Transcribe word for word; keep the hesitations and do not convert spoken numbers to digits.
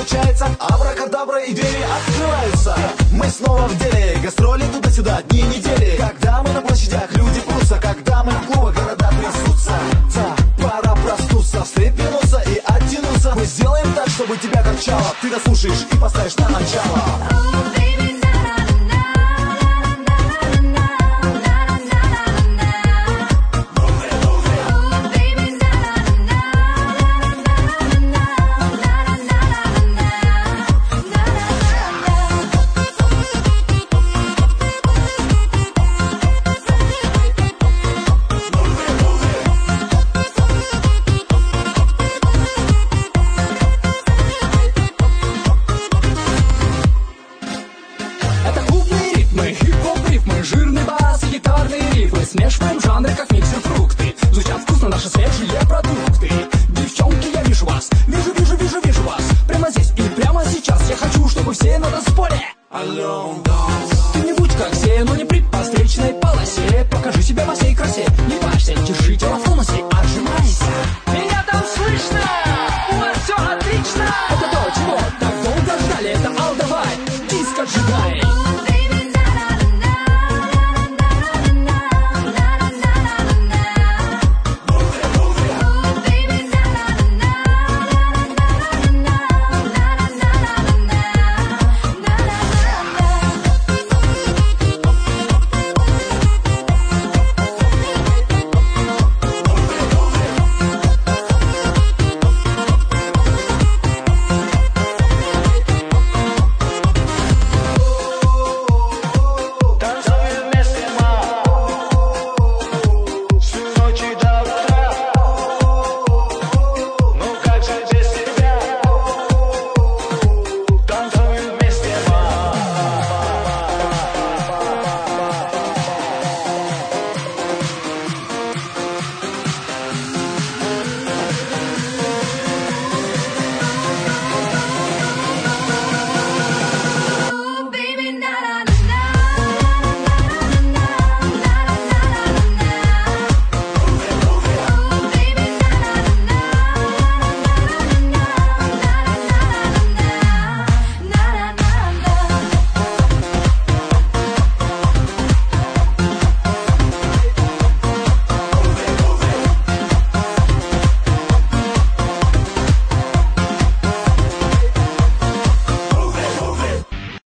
случается, абракадабра и двери открываются. Мы снова в деле, гастроли туда-сюда, дни недели. Когда мы на площадях, люди прутся, когда мы в клубах, города трясутся. Да, пора проснуться, встрепенуться и оттянуться. Мы сделаем так, чтобы тебя качало. Ты дослушаешь и поставишь на начало. Жирный бас и гитарные рифмы. Смешиваем жанры, как миксер фрукты. Звучат вкусно наши свежие продукты. Девчонки, я вижу вас. Вижу, вижу, вижу, вижу вас. Прямо здесь и прямо сейчас. Я хочу, чтобы все на танцполе. Alone dance.